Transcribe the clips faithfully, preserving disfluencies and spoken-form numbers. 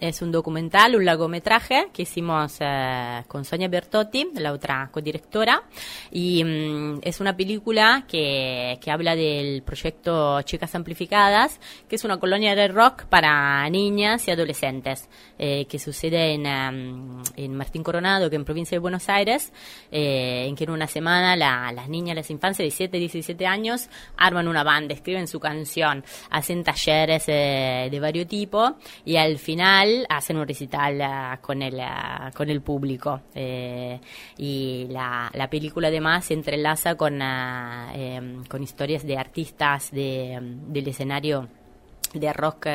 es un documental, un largometraje que hicimos eh, con Sonia Bertotti, la otra codirectora, y um, es una película que, que habla del proyecto Chicas Amplificadas, que es una colonia de rock para niñas y adolescentes, eh, que sucede en, um, en Martín Coronado, que en provincia de Buenos Aires, eh, en que en una semana la, las niñas, las infancias de siete, diecisiete años arman una banda, escriben su canción, hacen talleres eh, de varios tipos y al final hacen un recital uh, con el uh, con el público, eh, y la, la película además se entrelaza con uh, eh, con historias de artistas de, del escenario de rock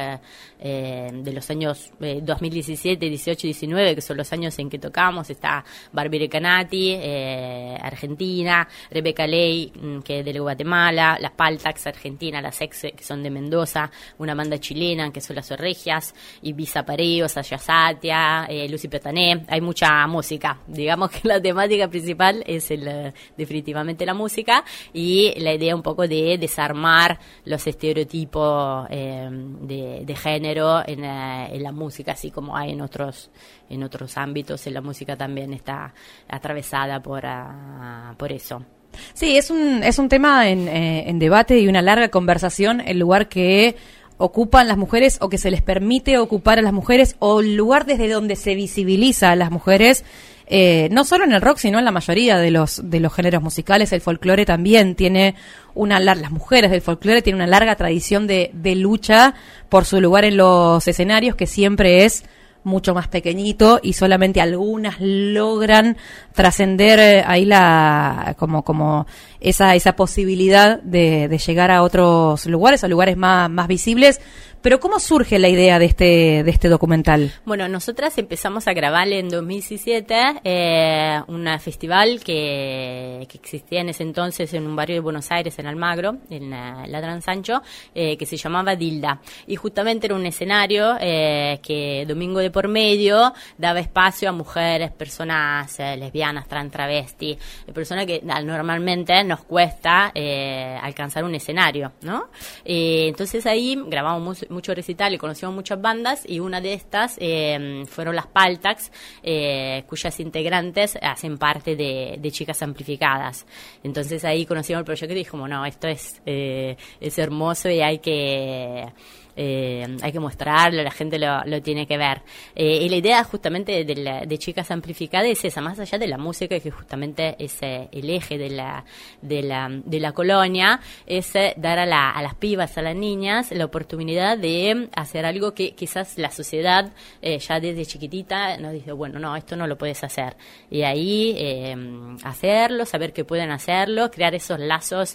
eh, de los años eh, dos mil diecisiete, dieciocho y diecinueve, que son los años en que tocamos. Está Barbie Recanati, eh, Argentina, Rebeca Ley, que es de Guatemala, las Paltax, Argentina, las Ex, que son de Mendoza, una banda chilena, que son las Orregias, Ibiza Pareos, Ayasatia, eh, Lucy Petané. Hay mucha música. Digamos que la temática principal es el, definitivamente la música, y la idea un poco de desarmar los estereotipos eh, De, de género en, uh, en la música, así como hay en otros en otros ámbitos. En la música también está atravesada por uh, por eso. Sí, es un es un tema en, eh, en debate y una larga conversación, el lugar que ocupan las mujeres o que se les permite ocupar a las mujeres, o el lugar desde donde se visibiliza a las mujeres. Eh, no solo en el rock, sino en la mayoría de los de los géneros musicales. El folclore también tiene una larga, las mujeres del folclore tienen una larga tradición de, de lucha por su lugar en los escenarios, que siempre es mucho más pequeñito, y solamente algunas logran trascender eh, ahí la como como esa esa posibilidad de, de llegar a otros lugares, a lugares más más visibles. Pero ¿cómo surge la idea de este de este documental? Bueno, nosotras empezamos a grabar en dos mil diecisiete eh, un festival que, que existía en ese entonces en un barrio de Buenos Aires, en Almagro, en uh, Ladrán Sancho, eh, que se llamaba Dilda. Y justamente era un escenario eh, que domingo de por medio daba espacio a mujeres, personas eh, lesbianas, trans, travesti, eh, personas que uh, normalmente nos cuesta eh, alcanzar un escenario, ¿no? Eh, entonces ahí grabamos mucho mucho recital y conocimos muchas bandas, y una de estas eh, fueron las Paltax, eh, cuyas integrantes hacen parte de, de Chicas Amplificadas. Entonces ahí conocimos el proyecto y dijimos, no, esto es, eh, es hermoso y hay que... Eh, hay que mostrarlo, la gente lo, lo tiene que ver. Eh, y la idea justamente de, la, de Chicas Amplificadas es esa, más allá de la música, que justamente es eh, el eje de la, de la, de la colonia, es eh, dar a, la, a las pibas, a las niñas, la oportunidad de hacer algo que quizás la sociedad eh, ya desde chiquitita nos dice, bueno, no, esto no lo puedes hacer. Y ahí eh, hacerlo, saber que pueden hacerlo, crear esos lazos,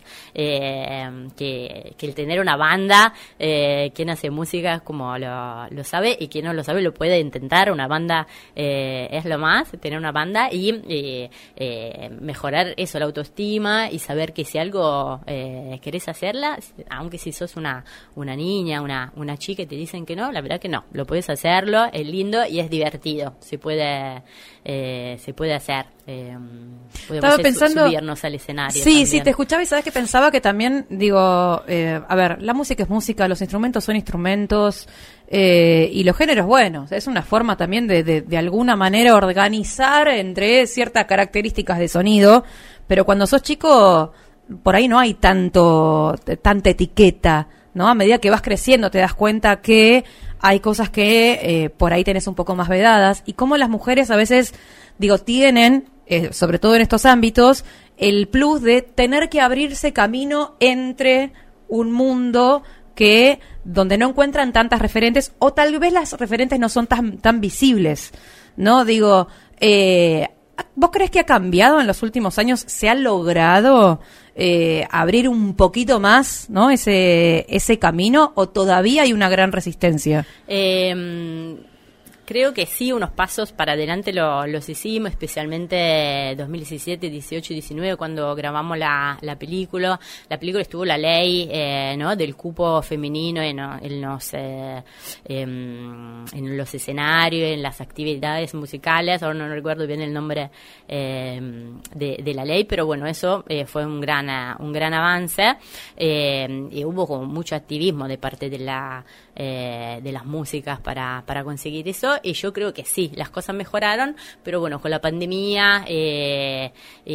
eh, que, que el tener una banda, eh, que hace música como lo, lo sabe, y quien no lo sabe lo puede intentar. Una banda eh, es lo más, tener una banda y eh, eh, mejorar eso, la autoestima, y saber que si algo eh, querés hacerla, aunque si sos una una niña, una una chica y te dicen que no, la verdad que no, lo puedes hacerlo, es lindo y es divertido, se puede eh, se puede hacer. Eh, Estaba pensando, subirnos al escenario. Sí, también. sí, te escuchaba y sabes que pensaba que también, digo, eh, a ver, la música es música, los instrumentos son instrumentos, eh, y los géneros, bueno, es una forma también de, de, de alguna manera organizar entre ciertas características de sonido, pero cuando sos chico, por ahí no hay tanto, tanta etiqueta, ¿no? A medida que vas creciendo te das cuenta que hay cosas que eh, por ahí tenés un poco más vedadas, y cómo las mujeres a veces, digo, tienen, eh, sobre todo en estos ámbitos, el plus de tener que abrirse camino entre un mundo que donde no encuentran tantas referentes, o tal vez las referentes no son tan tan visibles, ¿no? Digo, eh, ¿vos crees que ha cambiado en los últimos años? ¿Se ha logrado eh, abrir un poquito más, ¿no? ese ese camino, o todavía hay una gran resistencia? Eh... Creo que sí, unos pasos para adelante lo, los hicimos, especialmente dos mil diecisiete, dieciocho y diecinueve, cuando grabamos la, la película. La película estuvo la ley eh, ¿no? del cupo femenino en, en, los, eh, en, en los escenarios, en las actividades musicales. Ahora no recuerdo bien el nombre eh, de, de la ley, pero bueno, eso eh, fue un gran, un gran avance eh, y hubo como mucho activismo de parte de la eh, de las músicas para, para conseguir eso, y yo creo que sí, las cosas mejoraron, pero bueno, con la pandemia eh,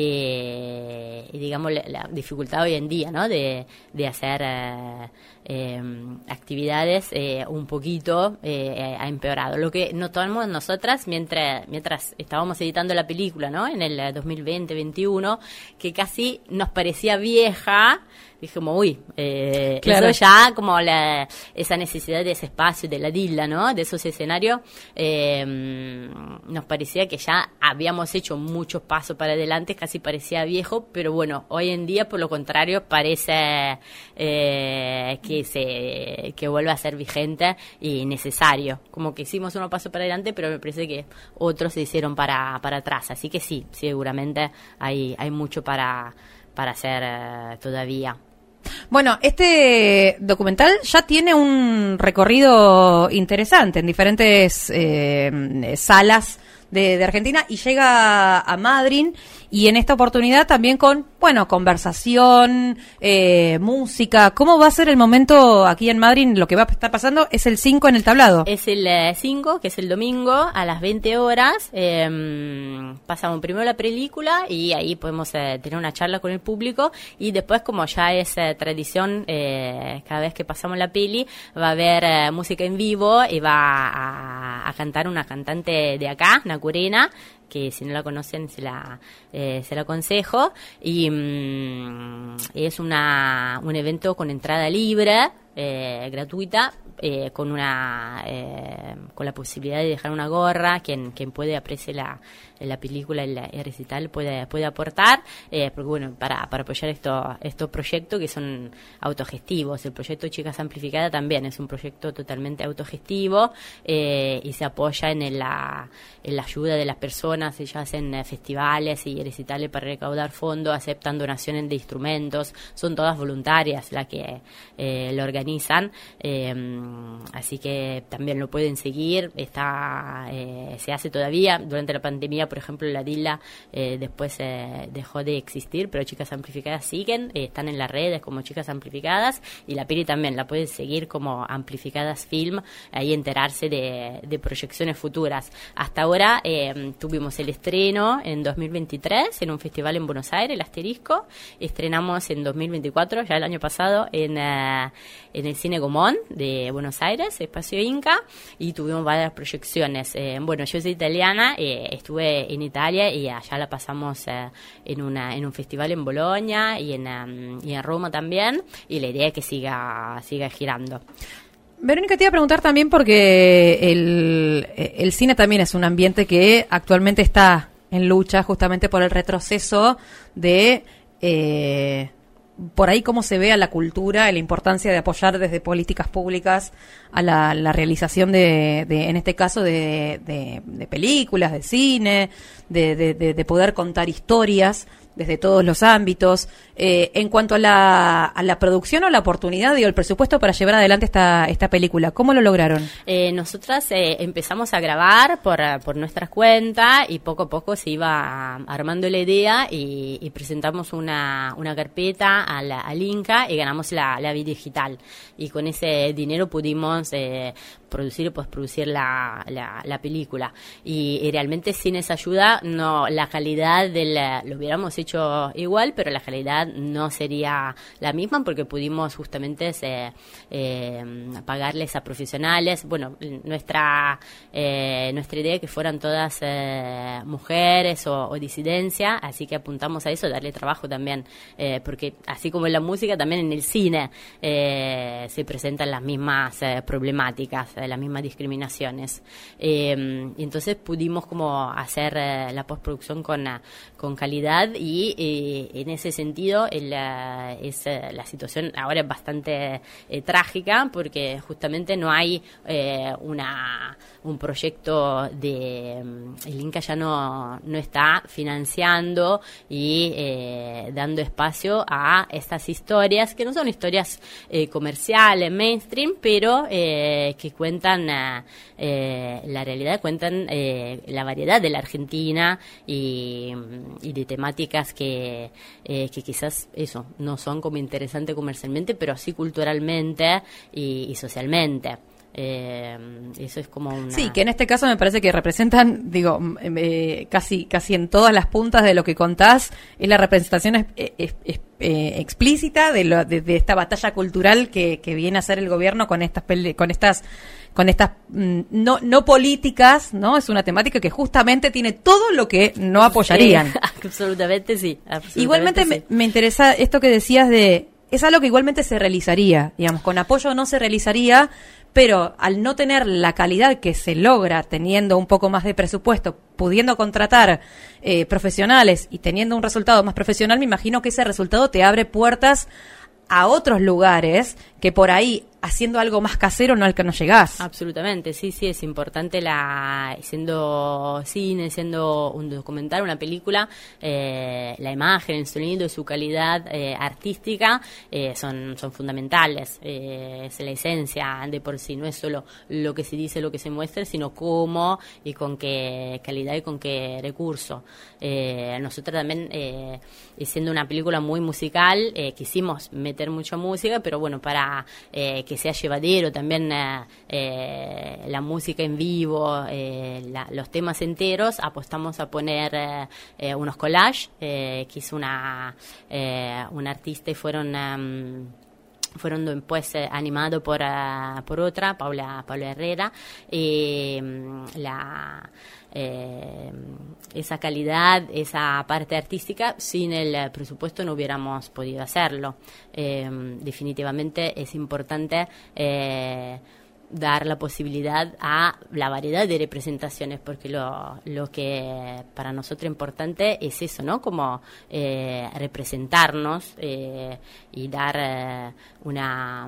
eh, y digamos la, la dificultad hoy en día, ¿no? de, de hacer eh, eh, actividades eh, un poquito eh, ha empeorado. Lo que notamos nosotras mientras mientras estábamos editando la película, ¿no? En el dos mil veinte veintiuno, que casi nos parecía vieja. Dije como, uy, eh, claro. Eso ya como la, esa necesidad de ese espacio, de la dilla, ¿no? De esos escenarios, eh, nos parecía que ya habíamos hecho muchos pasos para adelante, casi parecía viejo, pero bueno, hoy en día por lo contrario parece eh, que se que vuelve a ser vigente y necesario. Como que hicimos unos pasos para adelante, pero me parece que otros se hicieron para, para atrás. Así que sí, seguramente hay, hay mucho para, para hacer eh, todavía. Bueno, este documental ya tiene un recorrido interesante en diferentes eh, salas de, de Argentina y llega a Madrid, y en esta oportunidad también con, bueno, conversación, eh, música. ¿Cómo va a ser el momento aquí en Madrid? Lo que va a estar pasando es el cinco en el tablado. Es el cinco, que es el domingo, a las veinte horas. Eh, pasamos primero la película y ahí podemos eh, tener una charla con el público, y después, como ya es eh, tradición, eh, cada vez que pasamos la peli, va a haber eh, música en vivo y va a, a cantar una cantante de acá, Nacurena, que si no la conocen se la eh, se la aconsejo, y mmm, es una un evento con entrada libre, eh, gratuita, eh, con una eh, con la posibilidad de dejar una gorra. Quien quien puede apreciar la la película, el, el recital puede puede aportar, eh, porque bueno, para para apoyar estos estos proyectos que son autogestivos. El proyecto Chicas Amplificadas también es un proyecto totalmente autogestivo, eh, y se apoya en la en la ayuda de las personas. Ellas hacen eh, festivales y recitales para recaudar fondos, aceptan donaciones de instrumentos, son todas voluntarias las que eh, lo organizan, eh, así que también lo pueden seguir. Está eh, se hace todavía. Durante la pandemia, por ejemplo, la Dilla eh, después eh, dejó de existir, pero Chicas Amplificadas siguen, eh, están en las redes como Chicas Amplificadas, y la peli también la pueden seguir como Amplificadas Film, ahí enterarse de, de proyecciones futuras. Hasta ahora eh, tuvimos el estreno en dos mil veintitrés en un festival en Buenos Aires, el Asterisco. Estrenamos en dos mil veinticuatro, ya el año pasado, en, uh, en el Cine Gomón de Buenos Aires, Espacio Inca, y tuvimos varias proyecciones. Eh, bueno, yo soy italiana, eh, estuve en Italia y allá la pasamos eh, en una en un festival en Bolonia y en, um, y en Roma también, y la idea es que siga siga girando. Verónica, te iba a preguntar también porque el, el cine también es un ambiente que actualmente está en lucha justamente por el retroceso de eh, por ahí cómo se ve a la cultura, la importancia de apoyar desde políticas públicas a la, la realización de, de, en este caso, de, de, de películas, de cine, de, de, de, de poder contar historias desde todos los ámbitos. Eh, en cuanto a la, a la producción o la oportunidad, digo, el presupuesto para llevar adelante esta, esta película, ¿cómo lo lograron? Eh, nosotras eh, empezamos a grabar por, por nuestras cuentas, y poco a poco se iba armando la idea, y, y presentamos una, una carpeta al, al Inca y ganamos la, la vida digital. Y con ese dinero pudimos eh, producir y postproducir la, la, la película. Y, y realmente sin esa ayuda, no, la calidad del, lo hubiéramos hecho igual, pero la calidad no sería la misma, porque pudimos justamente eh, eh, pagarles a profesionales. Bueno, nuestra eh, nuestra idea es que fueran todas eh, mujeres o, o disidencia, así que apuntamos a eso, darle trabajo también, eh, porque así como en la música, también en el cine eh, se presentan las mismas eh, problemáticas. de las mismas discriminaciones. Eh, y entonces pudimos como hacer eh, la postproducción con, uh, con calidad y eh, en ese sentido el, uh, es, uh, la situación ahora es bastante eh, trágica porque justamente no hay eh, una un proyecto de el Inca ya no, no está financiando y eh, dando espacio a estas historias que no son historias eh, comerciales, mainstream, pero eh, que cuentan eh, la realidad, cuentan eh, la variedad de la Argentina y, y de temáticas que, eh, que quizás eso no son como interesantes comercialmente, pero sí culturalmente y, y socialmente. Eh, eso es como una... Sí, que en este caso me parece que representan, digo, eh, casi casi en todas las puntas de lo que contás, es la representación es, es, es, eh, explícita de, lo, de, de esta batalla cultural que, que viene a hacer el gobierno con estas pele- con estas con estas mm, no no políticas, ¿no? Es una temática que justamente tiene todo lo que no apoyarían. Sí, absolutamente sí. Absolutamente igualmente sí. Me, me interesa esto que decías de es algo que igualmente se realizaría, digamos, con apoyo no se realizaría, pero al no tener la calidad que se logra teniendo un poco más de presupuesto, pudiendo contratar eh, profesionales y teniendo un resultado más profesional, me imagino que ese resultado te abre puertas a otros lugares que por ahí, haciendo algo más casero, no al que no llegás. Absolutamente, sí, sí, es importante la siendo cine, siendo un documental, una película, eh, la imagen, el sonido y su calidad eh, artística eh, son, son fundamentales. Eh, es la esencia de por sí, no es solo lo que se dice, lo que se muestra, sino cómo y con qué calidad y con qué recurso. Eh, nosotros también, eh, siendo una película muy musical, eh, quisimos meter mucha música, pero bueno, para eh, que sea llevadero también eh, eh, la música en vivo, eh, la, los temas enteros, apostamos a poner eh, eh, unos collages eh, que hizo una, eh, una artista y fueron... Um, fueron después eh, animados por, uh, por otra, Paula, Paula Herrera, y um, la... Eh, esa calidad, esa parte artística, sin el presupuesto no hubiéramos podido hacerlo. Eh, definitivamente es importante eh, dar la posibilidad a la variedad de representaciones, porque lo, lo que para nosotros es importante es eso, ¿no? Como eh, representarnos eh, y dar eh, una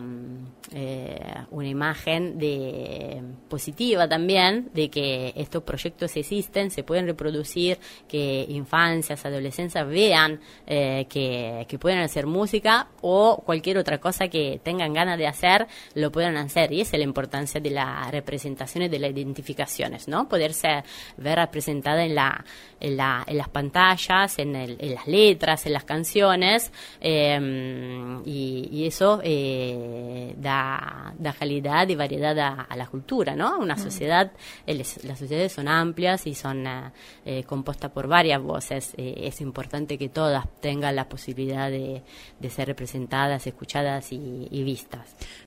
eh, una imagen de positiva también de que estos proyectos existen, se pueden reproducir, que infancias, adolescencias vean eh, que, que pueden hacer música o cualquier otra cosa que tengan ganas de hacer, lo puedan hacer, y esa es la importancia de las representaciones, de las identificaciones, ¿no? Poderse ver representada en la en, la, en las pantallas, en, el, en las letras, en las canciones, eh, y, y eso eh, da, da calidad y variedad a, a la cultura, ¿no? Una sociedad, eh, las sociedades son amplias y son eh, compuestas por varias voces. Eh, es importante que todas tengan la posibilidad de, de ser representadas, escuchadas y, y vistas.